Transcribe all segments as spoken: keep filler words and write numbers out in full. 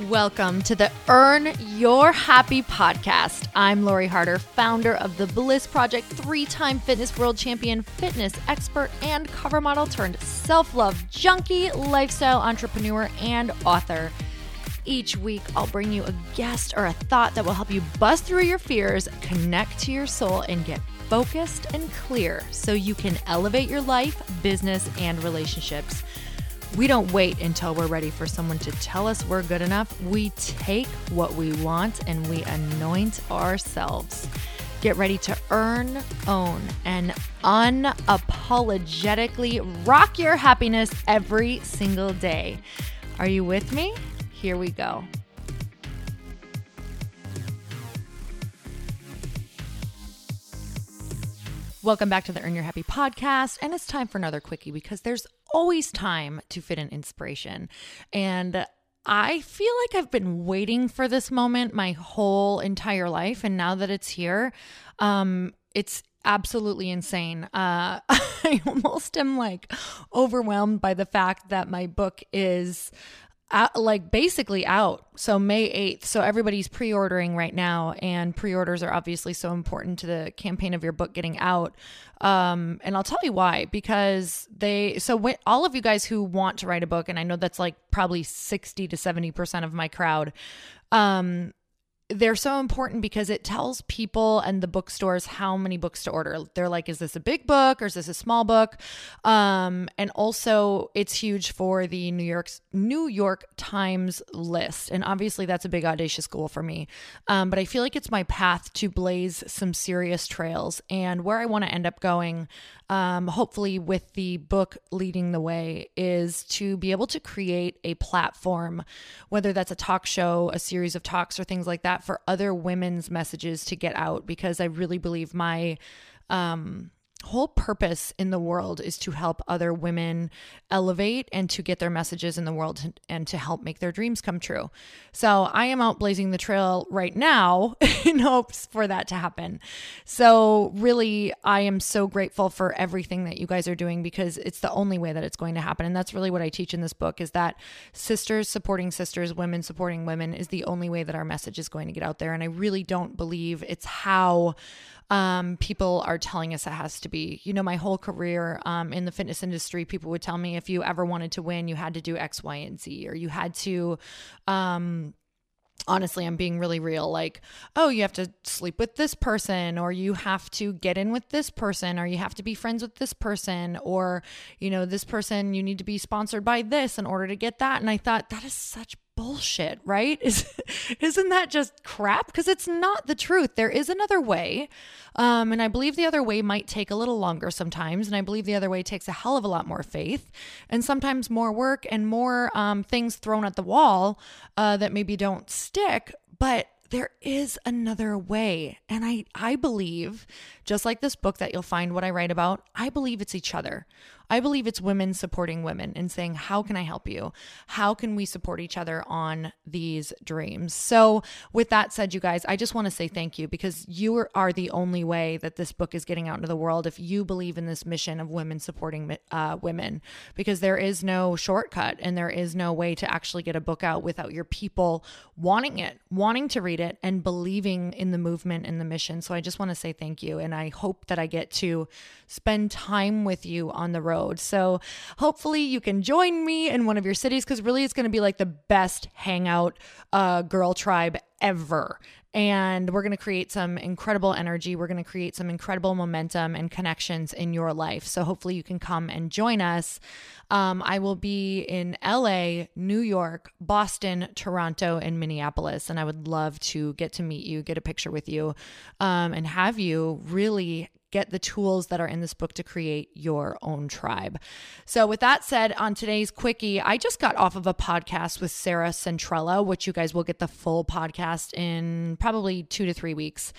Welcome to the Earn Your Happy podcast. I'm Lori Harder, founder of the Bliss Project, three-time fitness world champion, fitness expert, and cover model turned self-love junkie, lifestyle entrepreneur, and author. Each week, I'll bring you a guest or a thought that will help you bust through your fears, connect to your soul, and get focused and clear so you can elevate your life, business, and relationships. We don't wait until we're ready for someone to tell us we're good enough. We take what we want and we anoint ourselves. Get ready to earn, own, and unapologetically rock your happiness every single day. Are you with me? Here we go. Welcome back to the Earn Your Happy podcast. And it's time for another quickie because there's always time to fit in inspiration. And I feel like I've been waiting for this moment my whole entire life. And now that it's here, um, it's absolutely insane. Uh, I almost am like overwhelmed by the fact that my book is Out, like basically out. So May eighth. So everybody's pre-ordering right now, and pre-orders are obviously so important to the campaign of your book getting out. Um, and I'll tell you why, because they, so when, all of you guys who want to write a book, and I know that's like probably sixty to seventy percent of my crowd, um, they're so important because it tells people and the bookstores how many books to order. They're like, is this a big book or is this a small book? Um, and also it's huge for the New York's New York Times list. And obviously that's a big audacious goal for me. Um, but I feel like it's my path to blaze some serious trails and where I want to end up going. Um, hopefully with the book leading the way is to be able to create a platform, whether that's a talk show, a series of talks or things like that, for other women's messages to get out, because I really believe my, um, whole purpose in the world is to help other women elevate and to get their messages in the world and to help make their dreams come true. So I am out blazing the trail right now in hopes for that to happen. So really, I am so grateful for everything that you guys are doing because it's the only way that it's going to happen. And that's really what I teach in this book, is that sisters supporting sisters, women supporting women is the only way that our message is going to get out there. And I really don't believe it's how Um, people are telling us it has to be. You know, my whole career um, in the fitness industry, people would tell me if you ever wanted to win, you had to do X, Y, and Z, or you had to, um, honestly, I'm being really real. Like, oh, you have to sleep with this person, or you have to get in with this person, or you have to be friends with this person, or, you know, this person, you need to be sponsored by this in order to get that. And I thought, that is such bullshit, right? Is, isn't that just crap? Because it's not the truth. There is another way. Um, and I believe the other way might take a little longer sometimes. And I believe the other way takes a hell of a lot more faith and sometimes more work and more um, things thrown at the wall uh, that maybe don't stick. But there is another way. And I, I believe, just like this book that you'll find what I write about, I believe it's each other. I believe it's women supporting women and saying, how can I help you? How can we support each other on these dreams? So with that said, you guys, I just want to say thank you, because you are the only way that this book is getting out into the world if you believe in this mission of women supporting uh, women, because there is no shortcut and there is no way to actually get a book out without your people wanting it, wanting to read it and believing in the movement and the mission. So I just want to say thank you. And I hope that I get to spend time with you on the road. So hopefully you can join me in one of your cities, because really it's going to be like the best hangout uh, girl tribe ever. And we're going to create some incredible energy. We're going to create some incredible momentum and connections in your life. So hopefully you can come and join us. Um, I will be in L A, New York, Boston, Toronto, and Minneapolis. And I would love to get to meet you, get a picture with you, um, and have you really get the tools that are in this book to create your own tribe. So with that said, on today's quickie, I just got off of a podcast with Sarah Centrella, which you guys will get the full podcast in probably two to three weeks.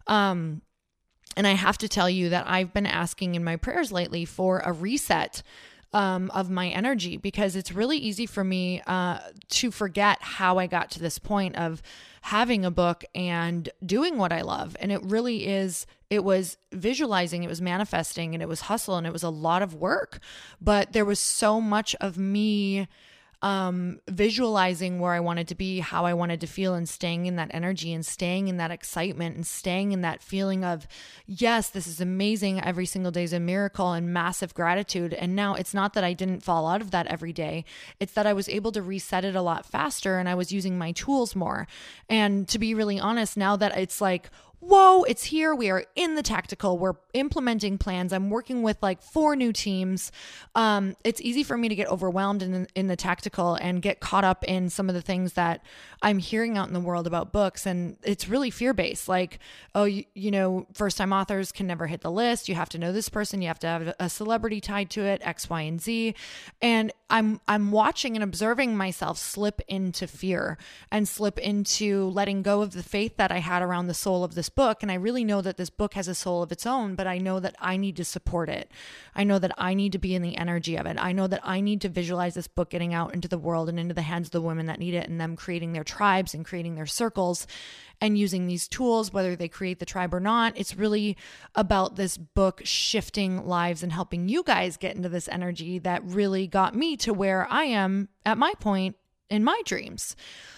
Um, and I have to tell you that I've been asking in my prayers lately for a reset um, of my energy, because it's really easy for me uh, to forget how I got to this point of having a book and doing what I love. And it really is, it was visualizing, it was manifesting, and it was hustle, and it was a lot of work. But there was so much of me um, visualizing where I wanted to be, how I wanted to feel, and staying in that energy and staying in that excitement and staying in that feeling of, yes, this is amazing. Every single day is a miracle and massive gratitude. And now it's not that I didn't fall out of that every day. It's that I was able to reset it a lot faster and I was using my tools more. And to be really honest, now that it's like, whoa, it's here. We are in the tactical. We're implementing plans. I'm working with like four new teams. Um, it's easy for me to get overwhelmed in, in the tactical and get caught up in some of the things that I'm hearing out in the world about books. And it's really fear-based. Like, oh, you, you know, first-time authors can never hit the list. You have to know this person. You have to have a celebrity tied to it, X, Y, and Z. And I'm, I'm watching and observing myself slip into fear and slip into letting go of the faith that I had around the soul of this book. And I really know that this book has a soul of its own, but I know that I need to support it. I know that I need to be in the energy of it. I know that I need to visualize this book getting out into the world and into the hands of the women that need it, and them creating their tribes and creating their circles and using these tools, whether they create the tribe or not. It's really about this book shifting lives and helping you guys get into this energy that really got me to where I am at my point in my dreams.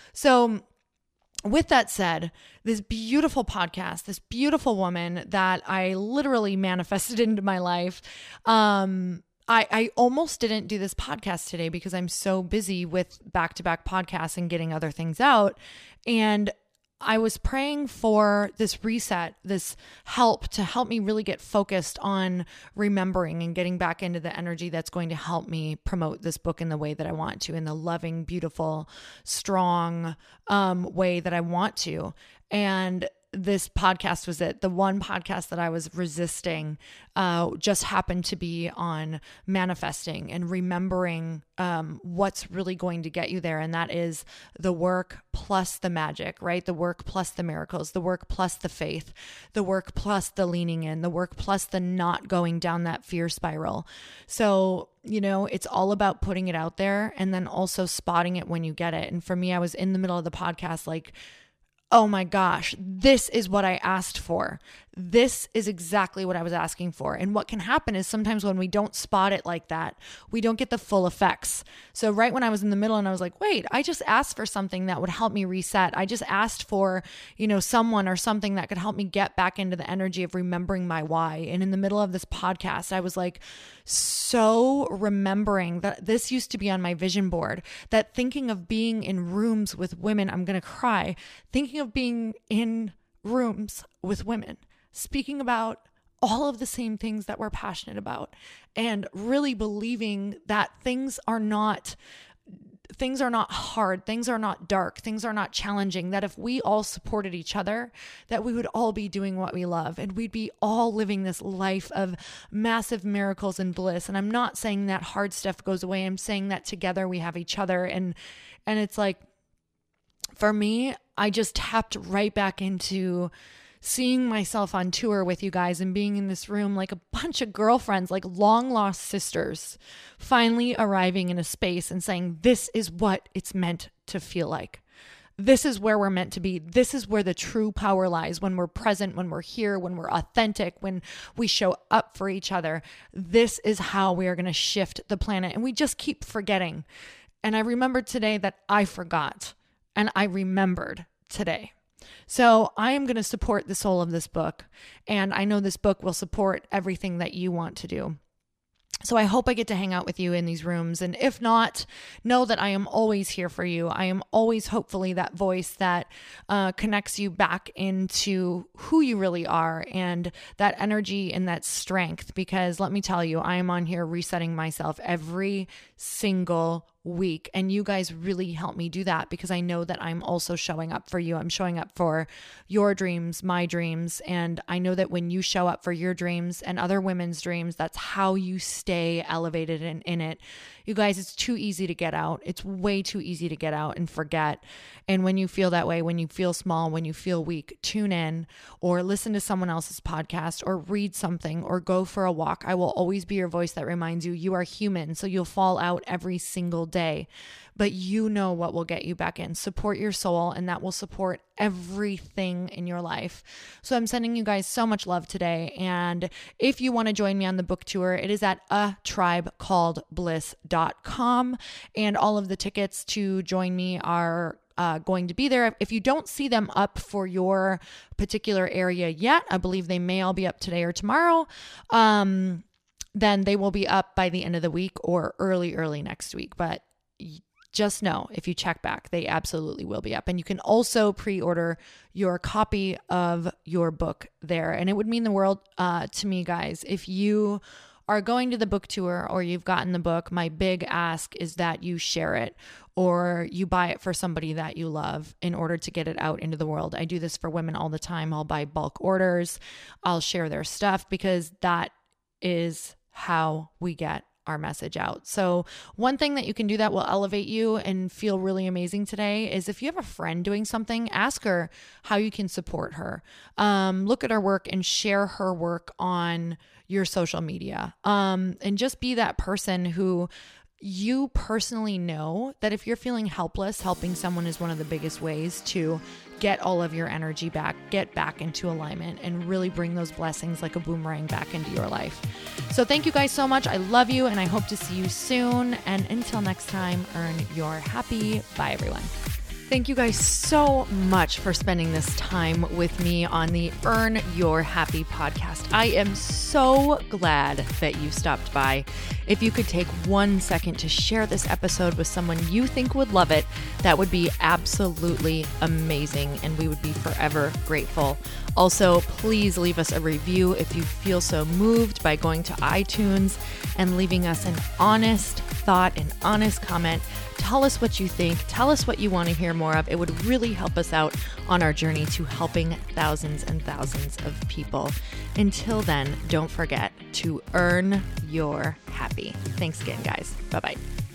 So with that said, this beautiful podcast, this beautiful woman that I literally manifested into my life, um, I, I almost didn't do this podcast today because I'm so busy with back-to-back podcasts and getting other things out. And I was praying for this reset, this help to help me really get focused on remembering and getting back into the energy that's going to help me promote this book in the way that I want to, in the loving, beautiful, strong um, way that I want to. And this podcast was it. The one podcast that I was resisting uh, just happened to be on manifesting and remembering um, what's really going to get you there. And that is the work plus the magic, right? The work plus the miracles, the work plus the faith, the work plus the leaning in, the work plus the not going down that fear spiral. So, you know, it's all about putting it out there and then also spotting it when you get it. And for me, I was in the middle of the podcast, like, oh my gosh, this is what I asked for. This is exactly what I was asking for. And what can happen is sometimes when we don't spot it like that, we don't get the full effects. So right when I was in the middle and I was like, wait, I just asked for something that would help me reset. I just asked for, you know, someone or something that could help me get back into the energy of remembering my why. And in the middle of this podcast, I was like, so remembering that this used to be on my vision board, that thinking of being in rooms with women, I'm going to cry, thinking of being in rooms with women, speaking about all of the same things that we're passionate about, and really believing that things are not things are not hard, things are not dark, things are not challenging, that if we all supported each other, that we would all be doing what we love and we'd be all living this life of massive miracles and bliss. And I'm not saying that hard stuff goes away. I'm saying that together we have each other. And and it's like, for me, I just tapped right back into seeing myself on tour with you guys and being in this room like a bunch of girlfriends, like long lost sisters, finally arriving in a space and saying, this is what it's meant to feel like. This is where we're meant to be. This is where the true power lies, when we're present, when we're here, when we're authentic, when we show up for each other. This is how we are going to shift the planet. And we just keep forgetting. And I remembered today that I forgot, and I remembered today. So I am going to support the soul of this book, and I know this book will support everything that you want to do. So I hope I get to hang out with you in these rooms. And if not, know that I am always here for you. I am always hopefully that voice that uh, connects you back into who you really are and that energy and that strength. Because let me tell you, I am on here resetting myself every single week. And you guys really help me do that, because I know that I'm also showing up for you. I'm showing up for your dreams, my dreams. And I know that when you show up for your dreams and other women's dreams, that's how you stay elevated in, in it. You guys, it's too easy to get out. It's way too easy to get out and forget. And when you feel that way, when you feel small, when you feel weak, tune in or listen to someone else's podcast or read something or go for a walk. I will always be your voice that reminds you, you are human. So you'll fall out every single day, but you know what will get you back in. Support your soul, and that will support everything in your life. So I'm sending you guys so much love today. And if you want to join me on the book tour, it is at a tribe called bliss dot com. And all of the tickets to join me are Uh, going to be there. If you don't see them up for your particular area yet, I believe they may all be up today or tomorrow, um, then they will be up by the end of the week or early, early next week. But just know, if you check back, they absolutely will be up. And you can also pre-order your copy of your book there. And it would mean the world uh, to me, guys, if you are going to the book tour or you've gotten the book. My big ask is that you share it or you buy it for somebody that you love in order to get it out into the world. I do this for women all the time. I'll buy bulk orders. I'll share their stuff because that is how we get our message out. So one thing that you can do that will elevate you and feel really amazing today is if you have a friend doing something, ask her how you can support her. Um, look at her work and share her work on your social media. Um, and just be that person who you personally know that if you're feeling helpless, helping someone is one of the biggest ways to get all of your energy back, get back into alignment, and really bring those blessings like a boomerang back into your life. So thank you guys so much. I love you, and I hope to see you soon. And until next time, earn your happy. Bye, everyone. Thank you guys so much for spending this time with me on the Earn Your Happy podcast. I am so glad that you stopped by. If you could take one second to share this episode with someone you think would love it, that would be absolutely amazing, and we would be forever grateful. Also, please leave us a review if you feel so moved by going to iTunes and leaving us an honest thought, an honest comment. Tell us what you think. Tell us what you want to hear more of. It would really help us out on our journey to helping thousands and thousands of people. Until then, don't forget to earn your happy. Thanks again, guys. Bye-bye.